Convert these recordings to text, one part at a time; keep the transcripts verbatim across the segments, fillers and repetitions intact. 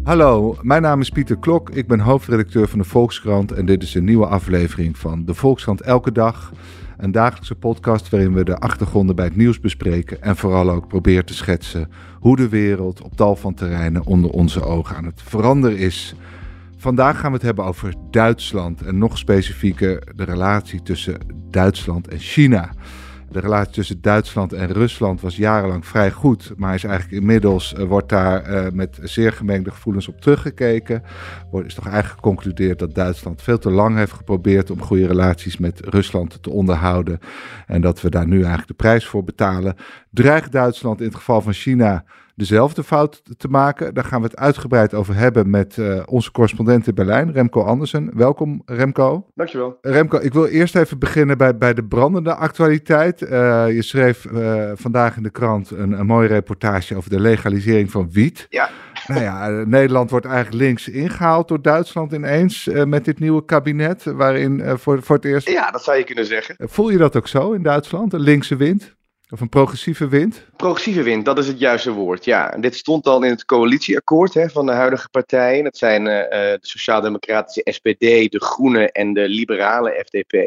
Hallo, mijn naam is Pieter Klok. Ik ben hoofdredacteur van de Volkskrant en dit is een nieuwe aflevering van de Volkskrant Elke Dag. Een dagelijkse podcast waarin we de achtergronden bij het nieuws bespreken en vooral ook proberen te schetsen hoe de wereld op tal van terreinen onder onze ogen aan het veranderen is. Vandaag gaan we het hebben over Duitsland en nog specifieker de relatie tussen Duitsland en China. De relatie tussen Duitsland en Rusland was jarenlang vrij goed, maar is eigenlijk inmiddels uh, wordt daar uh, met zeer gemengde gevoelens op teruggekeken. Wordt is toch eigenlijk geconcludeerd dat Duitsland veel te lang heeft geprobeerd om goede relaties met Rusland te onderhouden en dat we daar nu eigenlijk de prijs voor betalen. Dreigt Duitsland in het geval van China dezelfde fout te maken? Daar gaan we het uitgebreid over hebben met uh, onze correspondent in Berlijn, Remco Andersen. Welkom, Remco. Dankjewel. Remco, ik wil eerst even beginnen bij, bij de brandende actualiteit. Uh, je schreef uh, vandaag in de krant een, een mooie reportage over de legalisering van wiet. Ja. Nou ja, uh, Nederland wordt eigenlijk links ingehaald door Duitsland ineens uh, met dit nieuwe kabinet, waarin uh, voor, voor het eerst... Ja, dat zou je kunnen zeggen. Uh, voel je dat ook zo in Duitsland, een linkse wind? Of een progressieve wind? Progressieve wind, dat is het juiste woord, ja. Dit stond al in het coalitieakkoord hè, van de huidige partijen. Dat zijn uh, de Sociaal-Democratische S P D, de Groenen en de liberale F D P.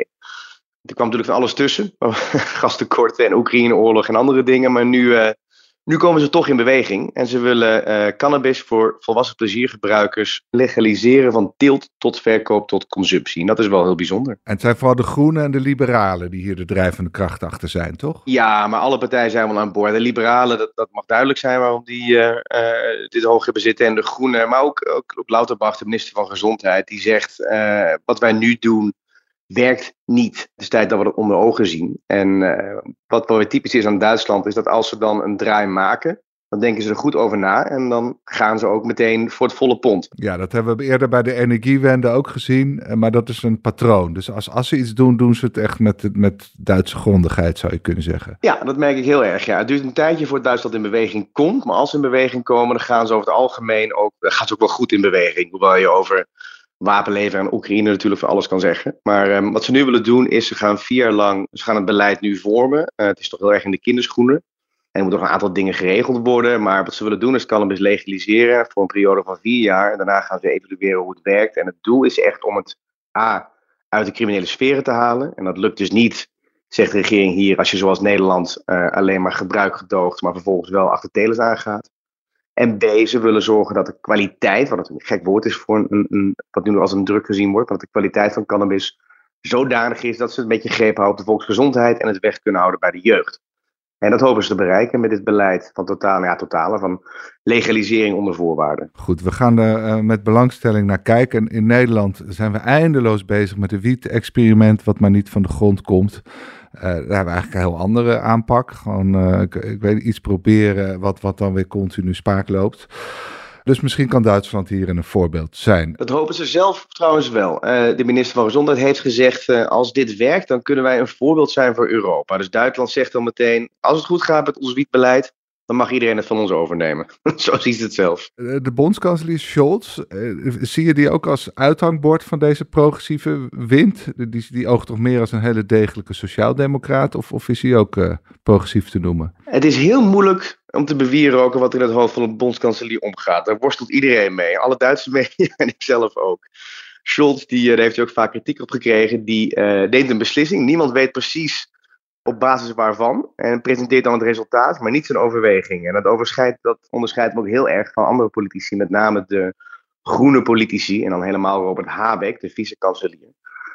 Er kwam natuurlijk van alles tussen. Gastekorten en Oekraïne-oorlog en andere dingen. Maar nu, uh, nu komen ze toch in beweging. En ze willen uh, cannabis voor volwassen pleziergebruikers legaliseren van teelt tot verkoop tot consumptie. En dat is wel heel bijzonder. En het zijn vooral de Groenen en de Liberalen die hier de drijvende kracht achter zijn, toch? Ja, maar alle partijen zijn wel aan boord. De Liberalen, dat, dat mag duidelijk zijn waarom die uh, uh, dit hoog hebben zitten. En de Groenen, maar ook, ook, ook Lauterbach, de minister van Gezondheid, die zegt uh, wat wij nu doen werkt niet. Het is tijd dat we dat onder ogen zien. En uh, wat wel weer typisch is aan Duitsland is dat als ze dan een draai maken, dan denken ze er goed over na en dan gaan ze ook meteen voor het volle pond. Ja, dat hebben we eerder bij de energiewende ook gezien, maar dat is een patroon. Dus als, als ze iets doen, doen ze het echt met, met Duitse grondigheid, zou je kunnen zeggen. Ja, dat merk ik heel erg. Ja. Het duurt een tijdje voordat Duitsland in beweging komt, maar als ze in beweging komen, dan gaan ze over het algemeen ook, dan gaan ze ook wel goed in beweging. Hoewel je over wapenleveren aan Oekraïne natuurlijk voor alles kan zeggen. Maar um, wat ze nu willen doen is, ze gaan vier jaar lang, ze gaan het beleid nu vormen. Uh, het is toch heel erg in de kinderschoenen. En er moeten nog een aantal dingen geregeld worden. Maar wat ze willen doen is cannabis legaliseren voor een periode van vier jaar. En daarna gaan ze evalueren hoe het werkt. En het doel is echt om het A, uit de criminele sferen te halen. En dat lukt dus niet, zegt de regering hier, als je zoals Nederland uh, alleen maar gebruik gedoogt, maar vervolgens wel achter telers aangaat. En B, ze willen zorgen dat de kwaliteit, wat een gek woord is voor een, een, wat nu als een druk gezien wordt, maar dat de kwaliteit van cannabis zodanig is dat ze een beetje greep houden op de volksgezondheid en het weg kunnen houden bij de jeugd. En dat hopen ze te bereiken met dit beleid van totale, ja, totale van legalisering onder voorwaarden. Goed, we gaan er uh, met belangstelling naar kijken. In Nederland zijn we eindeloos bezig met een wiet-experiment wat maar niet van de grond komt. Uh, daar hebben we eigenlijk een heel andere aanpak. Gewoon, uh, ik, ik weet iets proberen wat, wat dan weer continu spaak loopt. Dus misschien kan Duitsland hierin een voorbeeld zijn. Dat hopen ze zelf trouwens wel. Uh, de minister van Gezondheid heeft gezegd, uh, als dit werkt, dan kunnen wij een voorbeeld zijn voor Europa. Dus Duitsland zegt dan meteen, als het goed gaat met ons wietbeleid, dan mag iedereen het van ons overnemen. Zo ziet het zelf. De bondskanselier Scholz, uh, zie je die ook als uithangbord van deze progressieve wind? Die, die oogt toch meer als een hele degelijke sociaaldemocraat? Of, of is hij ook uh, progressief te noemen? Het is heel moeilijk om te bewieroken wat er in het hoofd van een bondskanselier omgaat. Daar worstelt iedereen mee. Alle Duitse media en ik zelf ook. Scholz, die, daar heeft hij ook vaak kritiek op gekregen, die uh, neemt een beslissing. Niemand weet precies op basis waarvan. En presenteert dan het resultaat, maar niet zijn overweging. En dat, overschrijdt, dat onderscheidt hem ook heel erg van andere politici. Met name de groene politici. En dan helemaal Robert Habeck, de vice-kanselier.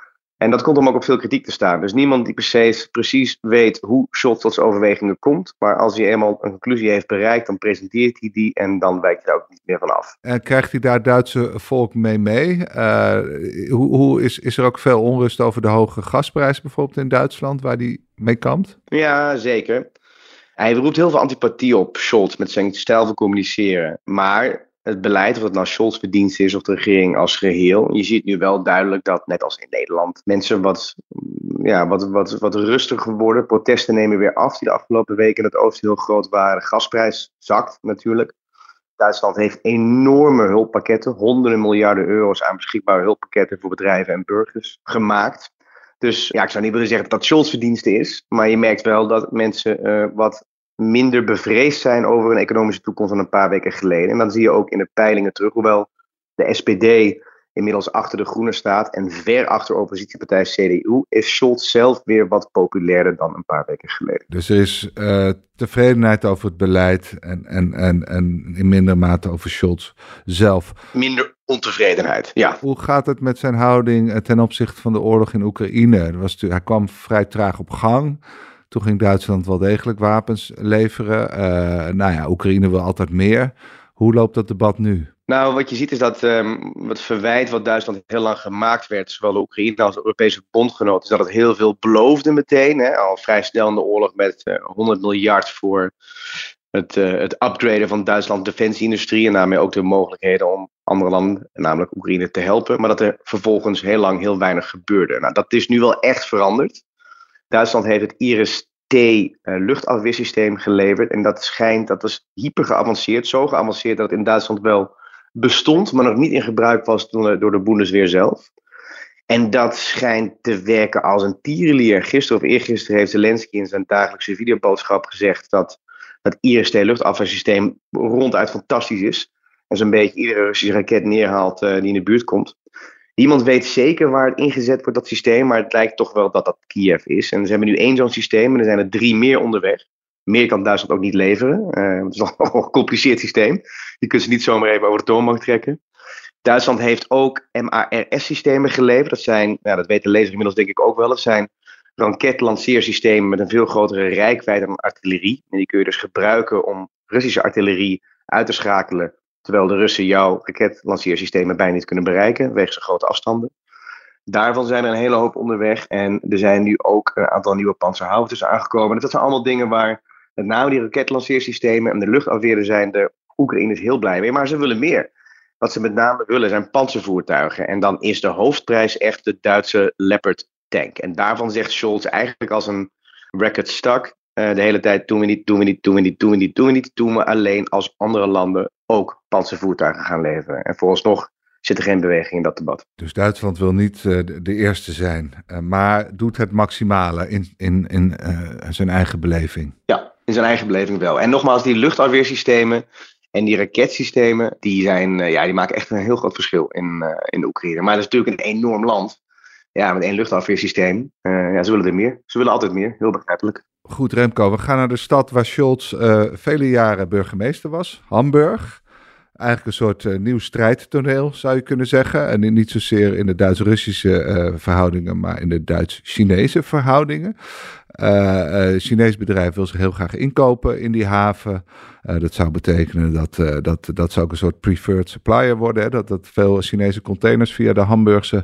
En dat komt hem ook op veel kritiek te staan. Dus niemand die precies, precies weet hoe Scholz tot zijn overwegingen komt. Maar als hij eenmaal een conclusie heeft bereikt, dan presenteert hij die en dan wijkt hij daar ook niet meer van af. En krijgt hij daar het Duitse volk mee mee? Uh, hoe, hoe is, is er ook veel onrust over de hoge gasprijzen bijvoorbeeld in Duitsland, waar hij mee kampt? Ja, zeker. Hij roept heel veel antipathie op, Scholz, met zijn stijl van communiceren. Maar het beleid, of het nou Scholz verdienst is of de regering als geheel, je ziet nu wel duidelijk dat, net als in Nederland, mensen wat, ja, wat, wat, wat rustiger worden. Protesten nemen weer af, die de afgelopen weken in het oosten heel groot waren. De gasprijs zakt natuurlijk. Duitsland heeft enorme hulppakketten, honderden miljarden euro's aan beschikbare hulppakketten voor bedrijven en burgers gemaakt. Dus ja, ik zou niet willen zeggen dat dat Scholz verdienste is, maar je merkt wel dat mensen uh, wat minder bevreesd zijn over een economische toekomst dan een paar weken geleden. En dan zie je ook in de peilingen terug, hoewel de S P D inmiddels achter de Groenen staat en ver achter oppositiepartij C D U, is Scholz zelf weer wat populairder dan een paar weken geleden. Dus er is uh, tevredenheid over het beleid en, en, en, en in mindere mate over Scholz zelf. Minder ontevredenheid, ja. Hoe gaat het met zijn houding ten opzichte van de oorlog in Oekraïne? Er was, hij kwam vrij traag op gang. Toen ging Duitsland wel degelijk wapens leveren. Uh, nou ja, Oekraïne wil altijd meer. Hoe loopt dat debat nu? Nou, wat je ziet is dat um, het verwijt wat Duitsland heel lang gemaakt werd, zowel de Oekraïne als de Europese bondgenoten, is dat het heel veel beloofde meteen. Hè, al vrij snel in de oorlog met uh, honderd miljard voor het, uh, het upgraden van Duitslands defensieindustrie en daarmee ook de mogelijkheden om andere landen, namelijk Oekraïne, te helpen. Maar dat er vervolgens heel lang heel weinig gebeurde. Nou, dat is nu wel echt veranderd. Duitsland heeft het Iris-T uh, luchtafweersysteem geleverd en dat schijnt, dat is hyper geavanceerd, zo geavanceerd dat het in Duitsland wel bestond, maar nog niet in gebruik was door, door de Bundeswehr zelf. En dat schijnt te werken als een tierenlier. Gisteren of eergisteren heeft Zelensky in zijn dagelijkse videoboodschap gezegd dat het Iris-T luchtafweersysteem ronduit fantastisch is. En zo'n beetje iedere Russische raket neerhaalt uh, die in de buurt komt. Niemand weet zeker waar het ingezet wordt, dat systeem, maar het lijkt toch wel dat dat Kiev is. En ze hebben nu één zo'n systeem en er zijn er drie meer onderweg. Meer kan Duitsland ook niet leveren. Uh, het is nog een gecompliceerd systeem. Je kunt ze niet zomaar even over de toonbank trekken. Duitsland heeft ook M A R S-systemen geleverd. Dat zijn, nou, dat weet de lezer inmiddels denk ik ook wel, dat zijn raketlanceersystemen met een veel grotere reikwijdte dan artillerie. En die kun je dus gebruiken om Russische artillerie uit te schakelen, terwijl de Russen jouw raketlanceersystemen bijna niet kunnen bereiken, wegens grote afstanden. Daarvan zijn er een hele hoop onderweg. En er zijn nu ook een aantal nieuwe panzerhaubitsen aangekomen. Dus dat zijn allemaal dingen waar met name die raketlanceersystemen en de luchtafweer zijn de Oekraïners heel blij mee. Maar ze willen meer. Wat ze met name willen zijn panzervoertuigen. En dan is de hoofdprijs echt de Duitse Leopard tank. En daarvan zegt Scholz eigenlijk als een record stuck uh, de hele tijd doen we niet, doen we niet, doen we niet, doen we niet, doen we niet. Doen we alleen als andere landen ook panzervoertuigen gaan leveren. En vooralsnog zit er geen beweging in dat debat. Dus Duitsland wil niet uh, de, de eerste zijn, uh, maar doet het maximale in, in, in uh, zijn eigen beleving. Ja, in zijn eigen beleving wel. En nogmaals, die luchtafweersystemen en die raketsystemen, die, zijn, uh, ja, die maken echt een heel groot verschil in, uh, in de Oekraïne. Maar dat is natuurlijk een enorm land. Ja, met één luchtafweersysteem. Uh, ja, ze willen er meer. Ze willen altijd meer. Heel begrijpelijk. Goed, Remco, we gaan naar de stad waar Scholz uh, vele jaren burgemeester was, Hamburg. Eigenlijk een soort uh, nieuw strijdtoneel, zou je kunnen zeggen. En niet zozeer in de Duits-Russische uh, verhoudingen, maar in de Duits-Chinese verhoudingen. Uh, uh, een Chinees bedrijf wil zich heel graag inkopen in die haven. Uh, dat zou betekenen dat, uh, dat dat zou ook een soort preferred supplier worden. Hè? Dat, dat veel Chinese containers via de Hamburgse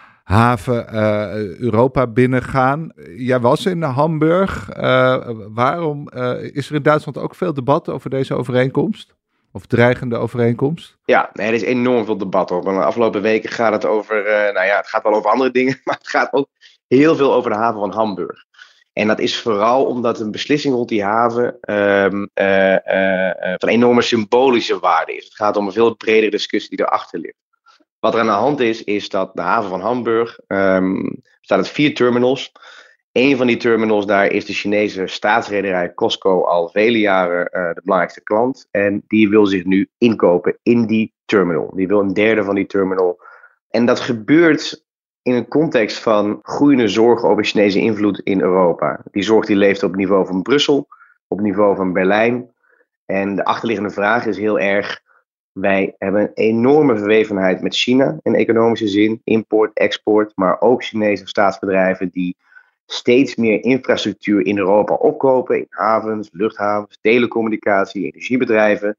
haven uh, Europa binnengaan. Jij was in Hamburg. Uh, waarom uh, is er in Duitsland ook veel debat over deze overeenkomst? Of dreigende overeenkomst? Ja, nee, er is enorm veel debat over. De afgelopen weken gaat het over, uh, nou ja, het gaat wel over andere dingen, maar het gaat ook heel veel over de haven van Hamburg. En dat is vooral omdat een beslissing rond die haven um, uh, uh, uh, van enorme symbolische waarde is. Het gaat om een veel bredere discussie die erachter ligt. Wat er aan de hand is, is dat de haven van Hamburg um, bestaat uit vier terminals. Een van die terminals, daar is de Chinese staatsrederij COSCO al vele jaren uh, de belangrijkste klant. En die wil zich nu inkopen in die terminal. Die wil een derde van die terminal. En dat gebeurt in een context van groeiende zorgen over Chinese invloed in Europa. Die zorg die leeft op het niveau van Brussel, op het niveau van Berlijn. En de achterliggende vraag is heel erg: wij hebben een enorme verwevenheid met China in economische zin. Import, export, maar ook Chinese staatsbedrijven die steeds meer infrastructuur in Europa opkopen. In havens, luchthavens, telecommunicatie, energiebedrijven.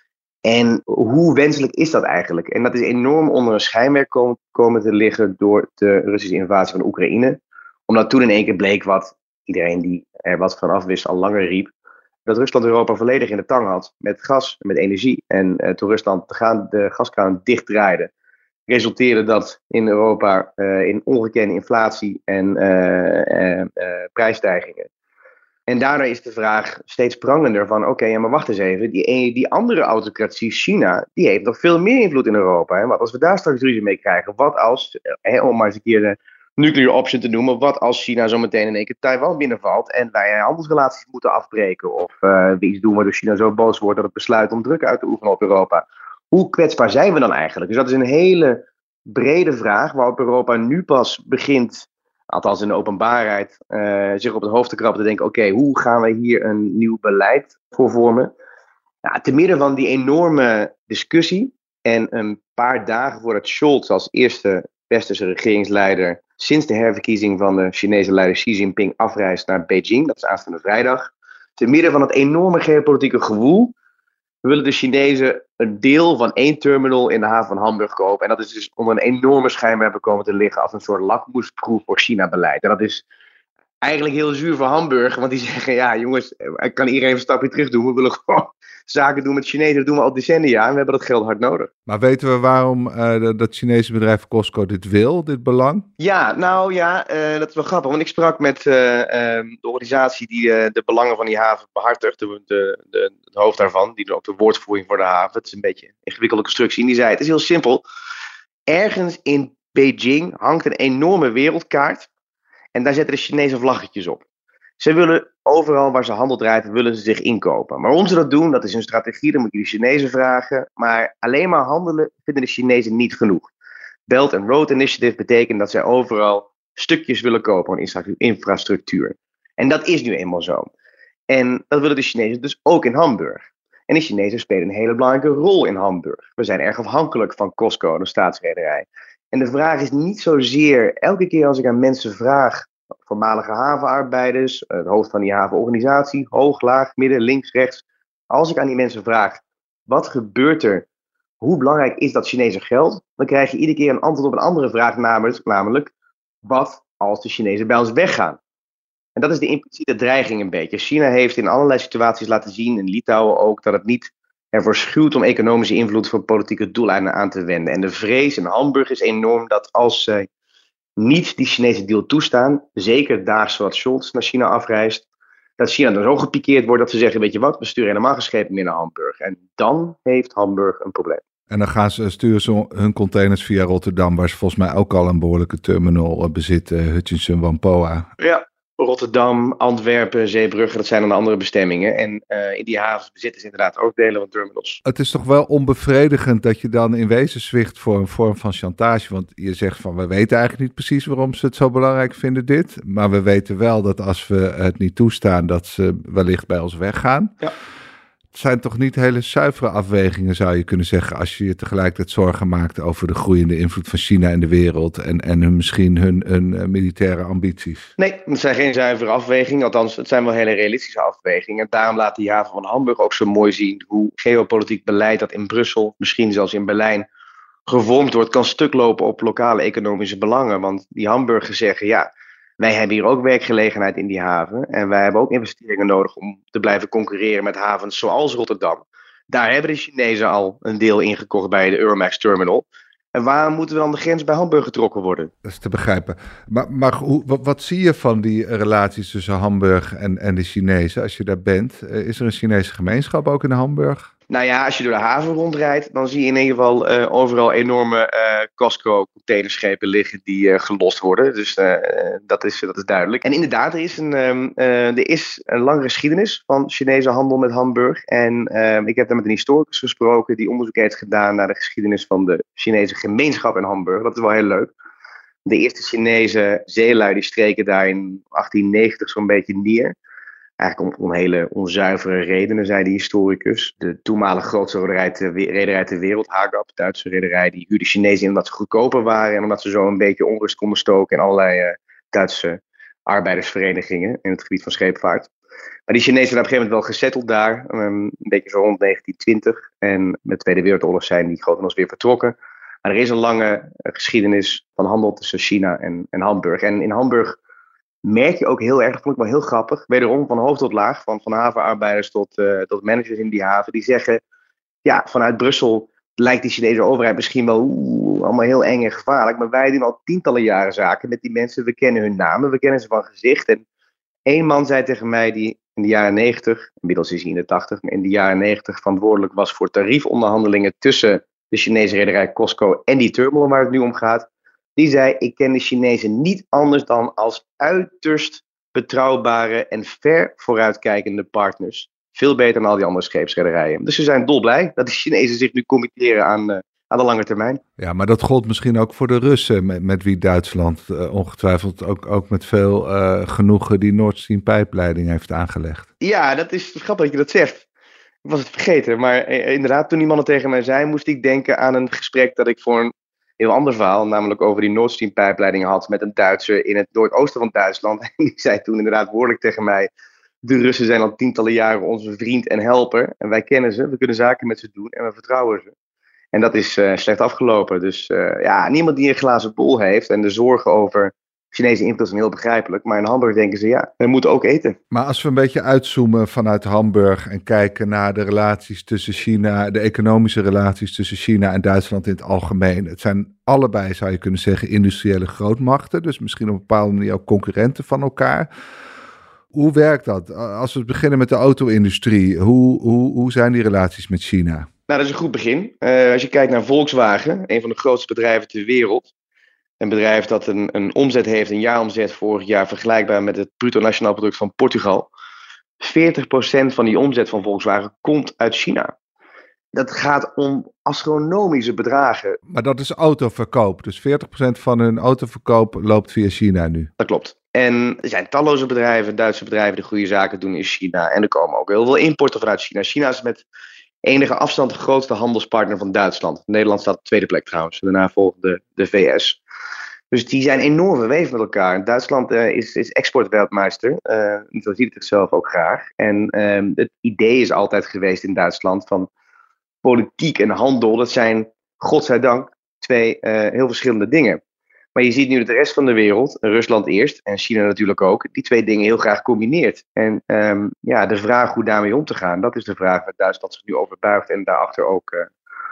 En hoe wenselijk is dat eigenlijk? En dat is enorm onder een schijnwerp komen, komen te liggen door de Russische invasie van Oekraïne. Omdat toen in één keer bleek wat iedereen die er wat van af wist al langer riep. Dat Rusland Europa volledig in de tang had met gas en met energie. En uh, toen Rusland de, de gaskraan dichtdraaide, resulteerde dat in Europa uh, in ongekende inflatie en uh, uh, uh, prijsstijgingen. En daarna is de vraag steeds prangender van oké, okay, ja, maar wacht eens even. Die, die andere autocratie, China, die heeft nog veel meer invloed in Europa. Hè? Wat als we daar straks ruzie mee krijgen? Wat als, hè, om maar eens een keer de nuclear option te noemen. Wat als China zo meteen in één keer Taiwan binnenvalt en wij handelsrelaties moeten afbreken? Of uh, we iets doen waardoor China zo boos wordt dat het besluit om druk uit te oefenen op Europa. Hoe kwetsbaar zijn we dan eigenlijk? Dus dat is een hele brede vraag waarop Europa nu pas begint, althans in de openbaarheid, uh, zich op het hoofd te krabben te denken, oké, okay, hoe gaan we hier een nieuw beleid voor vormen? Ja, te midden van die enorme discussie en een paar dagen voordat Scholz als eerste westerse regeringsleider sinds de herverkiezing van de Chinese leider Xi Jinping afreist naar Beijing, dat is aanstaande vrijdag, te midden van het enorme geopolitieke gewoel, willen de Chinezen een deel van één terminal in de haven van Hamburg kopen. En dat is dus onder een enorme schijnwerper komen te liggen als een soort lakmoesproef voor China-beleid. En dat is eigenlijk heel zuur voor Hamburg, want die zeggen, ja jongens, kan iedereen een stapje terug doen. We willen gewoon zaken doen met Chinezen, dat doen we al decennia en we hebben dat geld hard nodig. Maar weten we waarom uh, dat Chinese bedrijf Costco dit wil, dit belang? Ja, nou ja, uh, dat is wel grappig, want ik sprak met uh, uh, de organisatie die uh, de belangen van die haven behartigt, de, de, de, het hoofd daarvan, die doet ook de woordvoering voor de haven. Het is een beetje een ingewikkelde constructie en die zei, het is heel simpel. Ergens in Beijing hangt een enorme wereldkaart en daar zetten de Chinese vlaggetjes op. Ze willen overal waar ze handel draait, willen ze zich inkopen. Maar om ze dat doen, dat is een strategie, dan moet je de Chinezen vragen. Maar alleen maar handelen vinden de Chinezen niet genoeg. Belt and Road Initiative betekent dat zij overal stukjes willen kopen van infrastructuur. En dat is nu eenmaal zo. En dat willen de Chinezen dus ook in Hamburg. En de Chinezen spelen een hele belangrijke rol in Hamburg. We zijn erg afhankelijk van Costco, de staatsrederij. En de vraag is niet zozeer, elke keer als ik aan mensen vraag, voormalige havenarbeiders, het hoofd van die havenorganisatie, hoog, laag, midden, links, rechts. Als ik aan die mensen vraag, wat gebeurt er? Hoe belangrijk is dat Chinese geld? Dan krijg je iedere keer een antwoord op een andere vraag, namelijk, namelijk wat als de Chinezen bij ons weggaan? En dat is de impliciete dreiging een beetje. China heeft in allerlei situaties laten zien, in Litouwen ook, dat het niet ervoor schuwt om economische invloed voor politieke doeleinden aan te wenden. En de vrees in Hamburg is enorm dat als zij niet die Chinese deal toestaan, zeker daags zoals Scholz naar China afreist, dat China dan zo gepikeerd wordt dat ze zeggen, weet je wat, we sturen helemaal geen schepen meer naar Hamburg. En dan heeft Hamburg een probleem. En dan gaan ze, sturen ze hun containers via Rotterdam, waar ze volgens mij ook al een behoorlijke terminal bezitten, Hutchinson Whampoa. Ja, Rotterdam, Antwerpen, Zeebrugge, dat zijn dan de andere bestemmingen. En uh, in die havens bezitten ze inderdaad ook delen van terminals. Het is toch wel onbevredigend dat je dan in wezen zwicht voor een vorm van chantage. Want je zegt van, we weten eigenlijk niet precies waarom ze het zo belangrijk vinden dit. Maar we weten wel dat als we het niet toestaan, dat ze wellicht bij ons weggaan. Ja. Het zijn toch niet hele zuivere afwegingen, zou je kunnen zeggen, als je je tegelijkertijd zorgen maakt over de groeiende invloed van China in de wereld en, en hun, misschien hun, hun uh, militaire ambities. Nee, het zijn geen zuivere afwegingen, althans het zijn wel hele realistische afwegingen. En daarom laat die haven van Hamburg ook zo mooi zien hoe geopolitiek beleid dat in Brussel, misschien zelfs in Berlijn, gevormd wordt, kan stuk lopen op lokale economische belangen. Want die Hamburgers zeggen, ja, wij hebben hier ook werkgelegenheid in die haven. En wij hebben ook investeringen nodig om te blijven concurreren met havens zoals Rotterdam. Daar hebben de Chinezen al een deel ingekocht bij de Euromax Terminal. En waarom moeten we dan de grens bij Hamburg getrokken worden? Dat is te begrijpen. Maar, maar hoe, wat, wat zie je van die relaties tussen Hamburg en, en de Chinezen als je daar bent? Is er een Chinese gemeenschap ook in Hamburg? Nou ja, als je door de haven rondrijdt, dan zie je in ieder geval uh, overal enorme uh, Costco-containerschepen liggen die uh, gelost worden. Dus uh, dat, is, dat is duidelijk. En inderdaad, er is, een, um, uh, er is een lange geschiedenis van Chinese handel met Hamburg. En uh, ik heb daar met een historicus gesproken die onderzoek heeft gedaan naar de geschiedenis van de Chinese gemeenschap in Hamburg. Dat is wel heel leuk. De eerste Chinese zeelui die streken daar in achttien negentig zo'n beetje neer. Eigenlijk om, om hele onzuivere redenen, zei de historicus. De toenmalige grootste rederij ter, rederij ter wereld, Hagab, Duitse rederij, die huurde Chinezen in omdat ze goedkoper waren en omdat ze zo een beetje onrust konden stoken in allerlei uh, Duitse arbeidersverenigingen in het gebied van scheepvaart. Maar die Chinezen zijn op een gegeven moment wel gesetteld daar, um, een beetje zo rond negentien twintig. En met de Tweede Wereldoorlog zijn die grotendeels weer vertrokken. Maar er is een lange uh, geschiedenis van handel tussen China en, en Hamburg. En in Hamburg merk je ook heel erg, dat vond ik wel heel grappig, wederom van hoog tot laag, van, van havenarbeiders tot, uh, tot managers in die haven, die zeggen, ja, vanuit Brussel lijkt die Chinese overheid misschien wel oeh, allemaal heel eng en gevaarlijk, maar wij doen al tientallen jaren zaken met die mensen, we kennen hun namen, we kennen ze van gezicht. En één man zei tegen mij, die in de jaren negentig, inmiddels is hij in de tachtig, maar in de jaren negentig verantwoordelijk was voor tariefonderhandelingen tussen de Chinese rederij Costco en die terminal waar het nu om gaat. Die zei, ik ken de Chinezen niet anders dan als uiterst betrouwbare en ver vooruitkijkende partners. Veel beter dan al die andere scheepsrederijen. Dus ze zijn dolblij dat de Chinezen zich nu committeren aan, uh, aan de lange termijn. Ja, maar dat gold misschien ook voor de Russen, met, met wie Duitsland uh, ongetwijfeld ook, ook met veel uh, genoegen die Nord Stream pijpleiding heeft aangelegd. Ja, dat is grappig dat je dat zegt. Ik was het vergeten, maar uh, inderdaad, toen die mannen tegen mij zei, moest ik denken aan een gesprek dat ik voor een heel ander verhaal, namelijk over die Nord Stream pijpleiding had met een Duitser in het noordoosten van Duitsland. En die zei toen inderdaad woordelijk tegen mij, de Russen zijn al tientallen jaren onze vriend en helper. En wij kennen ze, we kunnen zaken met ze doen en we vertrouwen ze. En dat is uh, slecht afgelopen. Dus uh, ja, niemand die een glazen bol heeft en de zorgen over Chinese invloed zijn heel begrijpelijk. Maar in Hamburg denken ze, ja, we moeten ook eten. Maar als we een beetje uitzoomen vanuit Hamburg en kijken naar de relaties tussen China, de economische relaties tussen China en Duitsland in het algemeen. Het zijn allebei, zou je kunnen zeggen, industriële grootmachten. Dus misschien op een bepaalde manier ook concurrenten van elkaar. Hoe werkt dat? Als we beginnen met de auto-industrie, hoe, hoe, hoe zijn die relaties met China? Nou, dat is een goed begin. Uh, als je kijkt naar Volkswagen, een van de grootste bedrijven ter wereld. Een bedrijf dat een, een omzet heeft, een jaaromzet vorig jaar vergelijkbaar met het bruto nationaal product van Portugal. veertig procent van die omzet van Volkswagen komt uit China. Dat gaat om astronomische bedragen. Maar dat is autoverkoop, dus veertig procent van hun autoverkoop loopt via China nu. Dat klopt. En er zijn talloze bedrijven, Duitse bedrijven die goede zaken doen in China. En er komen ook heel veel importen vanuit China. China is met enige afstand de grootste handelspartner van Duitsland. Nederland staat op de tweede plek trouwens. En daarna volgt de, de V S. Dus die zijn enorm verweven met elkaar. Duitsland uh, is, is exportwereldmeester. Uh, zo ziet het zichzelf ook graag. En uh, het idee is altijd geweest in Duitsland van politiek en handel. Dat zijn, godzijdank, twee uh, heel verschillende dingen. Maar je ziet nu dat de rest van de wereld, Rusland eerst en China natuurlijk ook, die twee dingen heel graag combineert. En um, ja, de vraag hoe daarmee om te gaan, dat is de vraag waar Duitsland zich nu over buigt en daarachter ook uh,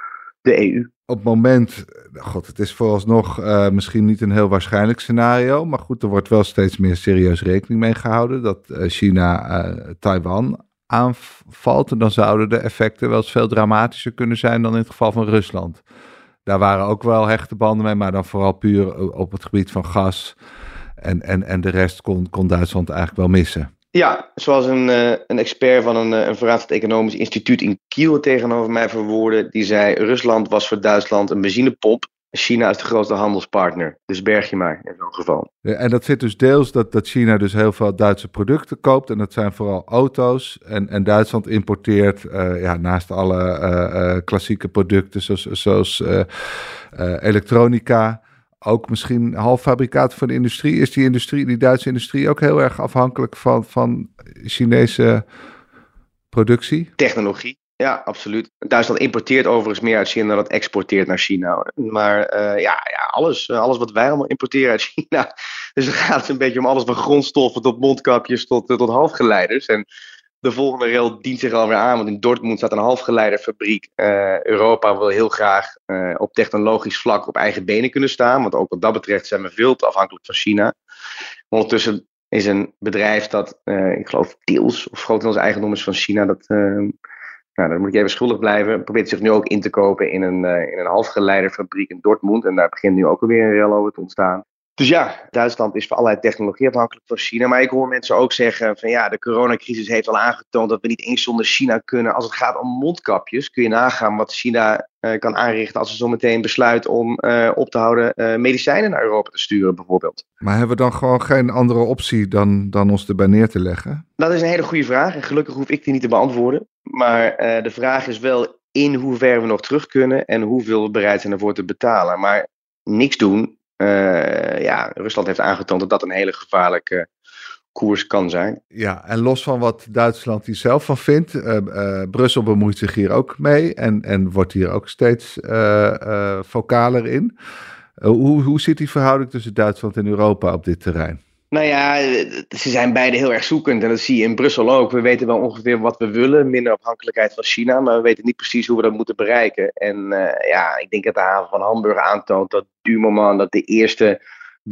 de E U. Op het moment, god, het is vooralsnog uh, misschien niet een heel waarschijnlijk scenario, maar goed, er wordt wel steeds meer serieus rekening mee gehouden dat uh, China uh, Taiwan aanvalt. En dan zouden de effecten wel eens veel dramatischer kunnen zijn dan in het geval van Rusland. Daar waren ook wel hechte banden mee, maar dan vooral puur op het gebied van gas. En, en, en de rest kon, kon Duitsland eigenlijk wel missen. Ja, zoals een, uh, een expert van een, uh, een verraad economisch instituut in Kiel tegenover mij verwoordde. Die zei, Rusland was voor Duitsland een benzinepomp. China is de grootste handelspartner. Dus berg je maar in zo'n geval. Ja, en dat zit dus deels dat, dat China dus heel veel Duitse producten koopt. En dat zijn vooral auto's. En, en Duitsland importeert uh, ja, naast alle uh, uh, klassieke producten zoals, zoals uh, uh, elektronica. Ook misschien halffabrikaten van de industrie. Is die industrie, die Duitse industrie ook heel erg afhankelijk van, van Chinese productie? Technologie. Ja, absoluut. Duitsland importeert overigens meer uit China dan het exporteert naar China. Maar uh, ja, ja alles, alles wat wij allemaal importeren uit China. Dus dan gaat het een beetje om alles van grondstoffen tot mondkapjes tot, tot halfgeleiders. En de volgende rail dient zich alweer aan, want in Dortmund staat een halfgeleiderfabriek. Uh, Europa wil heel graag uh, op technologisch vlak op eigen benen kunnen staan. Want ook wat dat betreft zijn we veel te afhankelijk van China. Ondertussen is een bedrijf dat, uh, ik geloof, deels of grotendeels eigendom is van China. Dat... Uh, Nou, dan moet ik even schuldig blijven. Probeert zich nu ook in te kopen in een, uh, in een halfgeleiderfabriek in Dortmund. En daar begint nu ook alweer een rel over te ontstaan. Dus ja, Duitsland is voor allerlei technologie afhankelijk van China. Maar ik hoor mensen ook zeggen van ja, de coronacrisis heeft al aangetoond dat we niet eens zonder China kunnen. Als het gaat om mondkapjes, kun je nagaan wat China uh, kan aanrichten als ze zo meteen besluit om uh, op te houden uh, medicijnen naar Europa te sturen bijvoorbeeld. Maar hebben we dan gewoon geen andere optie dan, dan ons erbij neer te leggen? Dat is een hele goede vraag en gelukkig hoef ik die niet te beantwoorden. Maar uh, de vraag is wel in hoeverre we nog terug kunnen en hoeveel we bereid zijn ervoor te betalen. Maar niks doen, uh, ja, Rusland heeft aangetoond dat dat een hele gevaarlijke koers kan zijn. Ja, en los van wat Duitsland hier zelf van vindt, uh, uh, Brussel bemoeit zich hier ook mee en, en wordt hier ook steeds uh, uh, vocaler in. Uh, hoe, hoe zit die verhouding tussen Duitsland en Europa op dit terrein? Nou ja, ze zijn beide heel erg zoekend en dat zie je in Brussel ook. We weten wel ongeveer wat we willen, minder afhankelijkheid van China, maar we weten niet precies hoe we dat moeten bereiken. En uh, ja, ik denk dat de haven van Hamburg aantoont dat du moment dat de eerste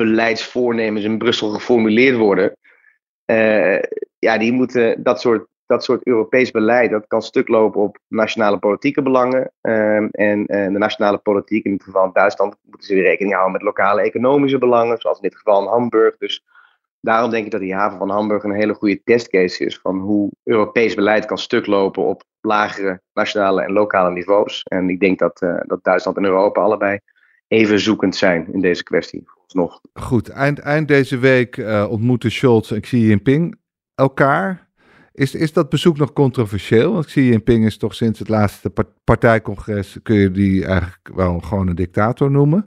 beleidsvoornemens in Brussel geformuleerd worden, uh, ja, die moeten dat soort, dat soort Europees beleid, dat kan stuk lopen op nationale politieke belangen. Um, en, en de nationale politiek, in dit geval in Duitsland, moeten ze weer rekening houden met lokale economische belangen, zoals in dit geval in Hamburg. Dus daarom denk ik dat die haven van Hamburg een hele goede testcase is van hoe Europees beleid kan stuk lopen op lagere nationale en lokale niveaus. En ik denk dat, uh, dat Duitsland en Europa allebei even zoekend zijn in deze kwestie. Nog. Goed, eind, eind deze week uh, ontmoeten Scholz en Xi Jinping elkaar. Is, is dat bezoek nog controversieel? Want Xi Jinping is toch sinds het laatste partijcongres, kun je die eigenlijk wel gewoon een dictator noemen.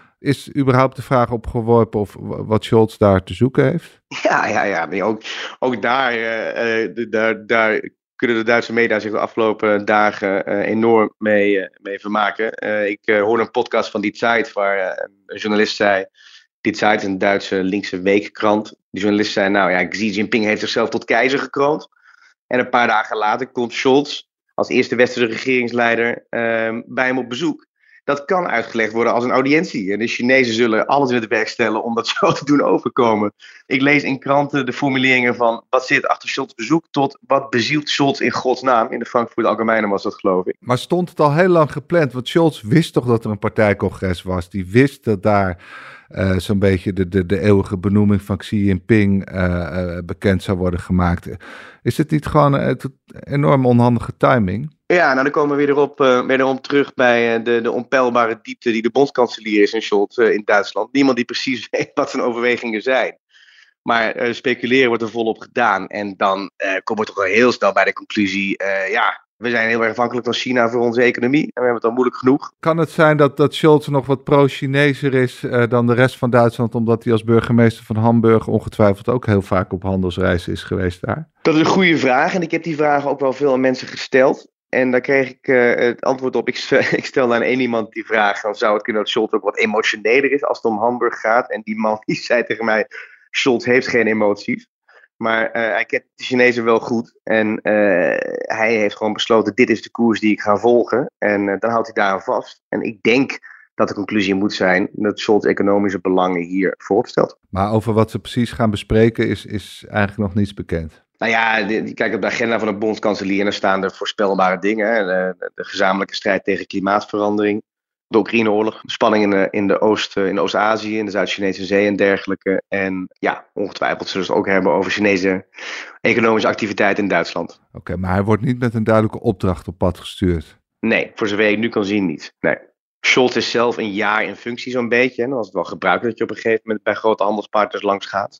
Is überhaupt de vraag opgeworpen of wat Scholz daar te zoeken heeft? Ja, ja, ja. Nee, ook, ook daar, uh, uh, daar, daar kunnen de Duitse media zich de afgelopen dagen uh, enorm mee, uh, mee vermaken. Uh, ik uh, hoorde een podcast van Die Zeit waar uh, een journalist zei, Die Zeit is een Duitse linkse weekkrant. Die journalist zei, nou ja, Xi Jinping heeft zichzelf tot keizer gekroond. En een paar dagen later komt Scholz als eerste westerse regeringsleider uh, bij hem op bezoek. Dat kan uitgelegd worden als een audiëntie. En de Chinezen zullen alles in het werk stellen om dat zo te doen overkomen. Ik lees in kranten de formuleringen van wat zit achter Scholz' bezoek tot wat bezielt Scholz in godsnaam. In de Frankfurt Allgemeine was dat, geloof ik. Maar stond het al heel lang gepland? Want Scholz wist toch dat er een partijcongres was. Die wist dat daar uh, zo'n beetje de, de, de eeuwige benoeming van Xi Jinping uh, uh, bekend zou worden gemaakt. Is het niet gewoon een enorm onhandige timing? Ja, nou dan komen we weer erop, uh, weer erop terug bij uh, de, de onpeilbare diepte die de bondskanselier is in Scholz uh, in Duitsland. Niemand die precies weet wat zijn overwegingen zijn. Maar uh, speculeren wordt er volop gedaan. En dan uh, komen we toch wel heel snel bij de conclusie, uh, ja, we zijn heel erg afhankelijk van China voor onze economie. En we hebben het al moeilijk genoeg. Kan het zijn dat, dat Scholz nog wat pro-Chinezer is uh, dan de rest van Duitsland, omdat hij als burgemeester van Hamburg ongetwijfeld ook heel vaak op handelsreizen is geweest daar? Dat is een goede vraag en ik heb die vraag ook wel veel aan mensen gesteld. En daar kreeg ik uh, het antwoord op, ik, ik stelde aan één iemand die vraag, dan zou het kunnen dat Scholz ook wat emotioneler is als het om Hamburg gaat. En die man die zei tegen mij, Scholz heeft geen emoties. Maar uh, hij kent de Chinezen wel goed. En uh, hij heeft gewoon besloten, dit is de koers die ik ga volgen. En uh, dan houdt hij daaraan vast. En ik denk dat de conclusie moet zijn dat Scholz economische belangen hier voorop stelt. Maar over wat ze precies gaan bespreken is, is eigenlijk nog niets bekend. Nou ja, die, kijk op de agenda van de bondskanselier en daar staan er voorspelbare dingen. De, de, de gezamenlijke strijd tegen klimaatverandering, de Oekraïne-oorlog, spanningen in de, in de Oost, in Oost-Azië, in de Zuid-Chinese Zee en dergelijke. En ja, ongetwijfeld zullen ze het ook hebben over Chinese economische activiteit in Duitsland. Oké, okay, maar hij wordt niet met een duidelijke opdracht op pad gestuurd? Nee, voor zover ik nu kan zien niet. Nee. Scholz is zelf een jaar in functie zo'n beetje. En dan is het wel gebruikelijk dat je op een gegeven moment bij grote handelspartners langs gaat.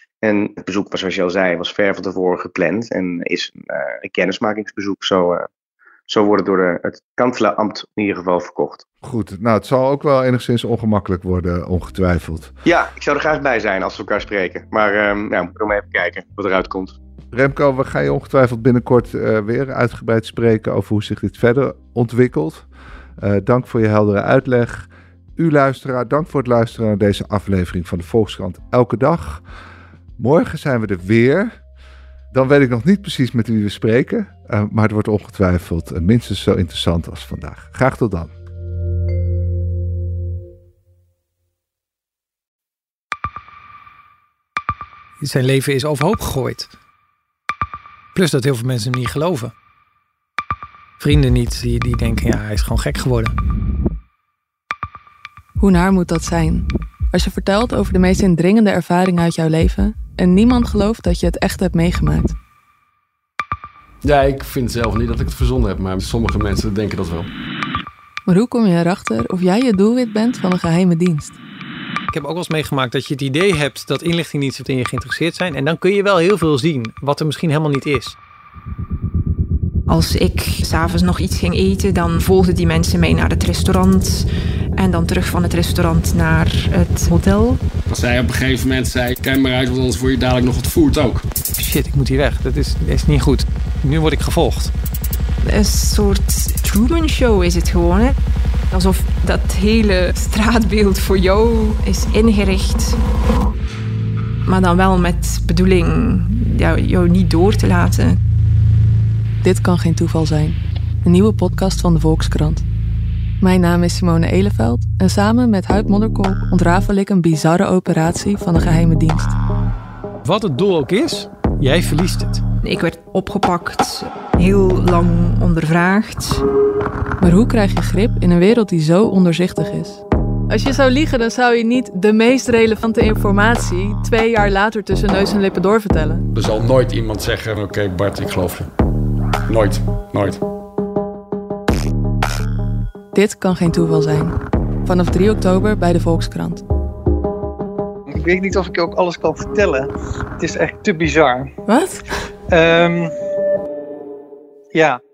En het bezoek, zoals je al zei, was ver van tevoren gepland. En is een, uh, een kennismakingsbezoek. Zo, uh, zo wordt het door de, het kanselambt in ieder geval verkocht. Goed, nou het zal ook wel enigszins ongemakkelijk worden, ongetwijfeld. Ja, ik zou er graag bij zijn als we elkaar spreken. Maar um, ja, we moeten even kijken wat eruit komt. Remco, we gaan je ongetwijfeld binnenkort uh, weer uitgebreid spreken over hoe zich dit verder ontwikkelt. Uh, dank voor je heldere uitleg. U luisteraar, dank voor het luisteren naar deze aflevering van de Volkskrant Elke Dag. Morgen zijn we er weer. Dan weet ik nog niet precies met wie we spreken. Uh, maar het wordt ongetwijfeld uh, minstens zo interessant als vandaag. Graag tot dan. Zijn leven is overhoop gegooid. Plus dat heel veel mensen hem niet geloven. Vrienden niet, die, die denken, ja, hij is gewoon gek geworden. Hoe naar moet dat zijn? Als je vertelt over de meest indringende ervaringen uit jouw leven en niemand gelooft dat je het echt hebt meegemaakt. Ja, ik vind zelf niet dat ik het verzonnen heb, maar sommige mensen denken dat wel. Maar hoe kom je erachter of jij het doelwit bent van een geheime dienst? Ik heb ook wel eens meegemaakt dat je het idee hebt dat inlichtingendiensten in je geïnteresseerd zijn. En dan kun je wel heel veel zien, wat er misschien helemaal niet is. Als ik 's avonds nog iets ging eten, dan volgden die mensen mij naar het restaurant. En dan terug van het restaurant naar het hotel. Als zij op een gegeven moment zei, kijk maar uit, want anders word je dadelijk nog ontvoerd ook. Shit, ik moet hier weg. Dat is, dat is niet goed. Nu word ik gevolgd. Een soort Truman Show is het gewoon, hè? Alsof dat hele straatbeeld voor jou is ingericht. Maar dan wel met bedoeling jou, jou niet door te laten. Dit kan geen toeval zijn. Een nieuwe podcast van de Volkskrant. Mijn naam is Simone Eleveld en samen met Huib Modderkolk ontrafel ik een bizarre operatie van de geheime dienst. Wat het doel ook is, jij verliest het. Ik werd opgepakt, heel lang ondervraagd. Maar hoe krijg je grip in een wereld die zo ondoorzichtig is? Als je zou liegen, dan zou je niet de meest relevante informatie twee jaar later tussen neus en lippen doorvertellen. Er zal nooit iemand zeggen, oké okay, Bart, ik geloof je. Nooit, nooit. Dit kan geen toeval zijn. Vanaf drie oktober bij de Volkskrant. Ik weet niet of ik je ook alles kan vertellen. Het is echt te bizar. Wat? Um, ja.